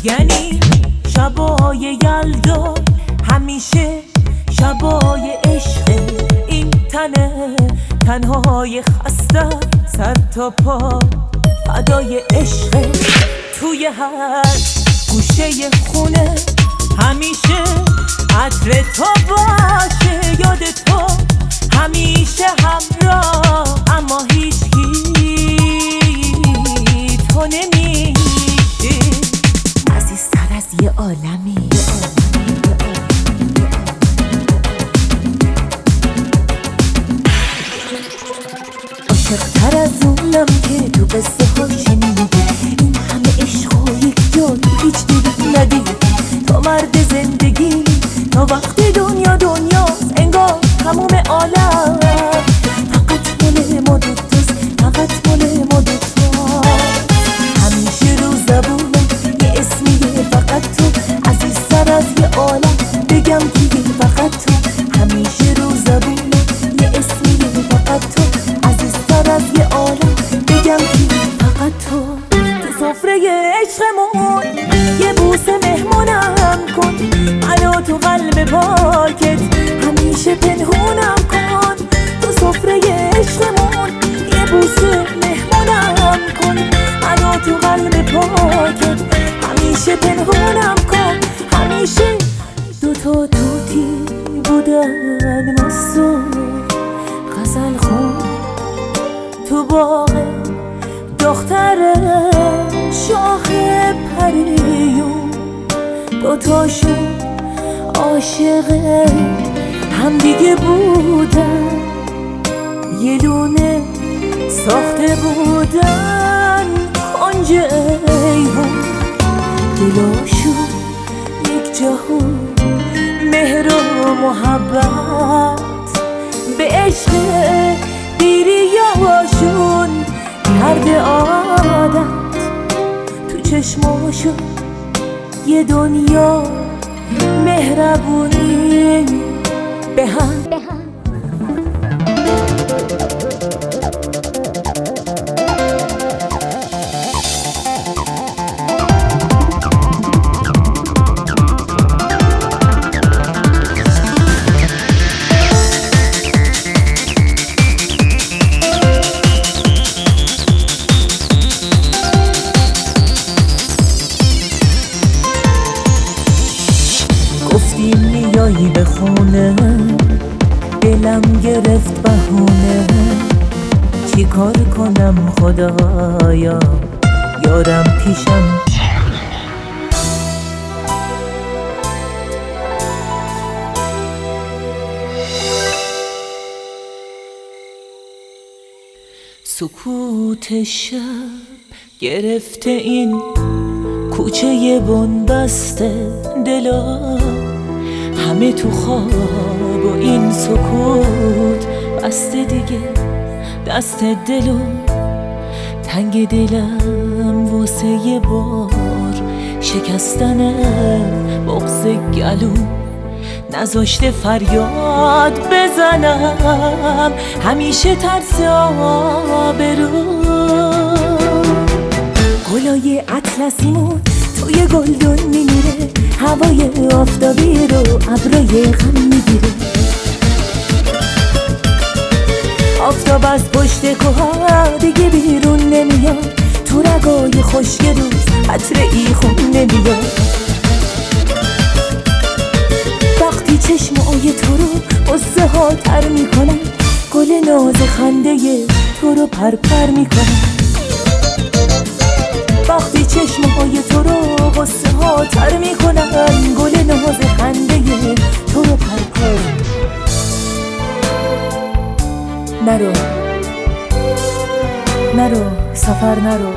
یعنی شبای یلدا همیشه شبای عشق، این تنهای خسته سر تا پا فدای عشق. توی هر گوشه خونه همیشه عطر تو باشه، یاد تو همیشه همراه، اما هیچکی تو نمیشه عزیزتر از یه عالمی. عاشق‌تر از اونم که تو قصه ها شنیدی، این همه عشق و یک جا هیچ دلی ندید. تو مرد زندگی تا وقت دنیاست، انگار تموم عالم فقط مال ما دوتاست، فقط مال ما دوتاست. همیشه رو زبونم یه اسمیه فقط تو، عزیزتر از یه عالم بگم کیه فقط تو. همیشه رو زبونم یه اسمیه فقط تو، عزیزتر از یه عالم بگم کیه فقط تو. تو سفره عشقمون یه بوسه مهمونم کن، منو تو قلب پاکت همیشه پنهونم کن. تو سفره عشقمون یه بوسه مهمونم کن، منو تو قلب پاکت همیشه پنهونم کن. همیشه دوتا توتی بودن مست و غزل خون تو باغ دختر شاه پریون. دوتاشون عاشق همدیگه بودن، یه لونه ساخته بودن کنج ایوون. دلاشون یک جهون مهر و محبت، به عشق دیریاشون کرده عادت. تو چشماشون یه دنیا مهربونی به هم. گفتی میایی به خونه، دلم گرفت بهونه. چی کار کنم خدایا، یارم پیشم. سکوت شب گرفته این کوچه بنبسته دلا، همه تو خواب و این سکوت بسته دیگه دست دلو. تنگ دلم واسه یه بار شکستن بغض گلو، نذاشته فریاد بزنم همیشه ترس آبرو. گلای اطلسیمون توی گلدون میمیره، هوای آفتابی رو ابرای غم میگیره. آفتاب از پشت کوها دیگه بیرون نمیاد، تو رگای خشک روز قطره‌ای خون نمیاد. وقتی چشمای تو رو قصه ها تر میکنن، گل ناز خنده تو رو پرپر میکنن. وقتی چشمهای تو رو قصه ها تر میکنن، گل ناز خنده تو رو پرپر. نرو سفر نرو،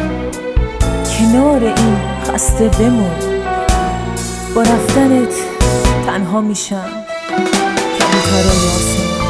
کنار این خسته بمون. با رفتنت تنها میشم کبوترای آسمون.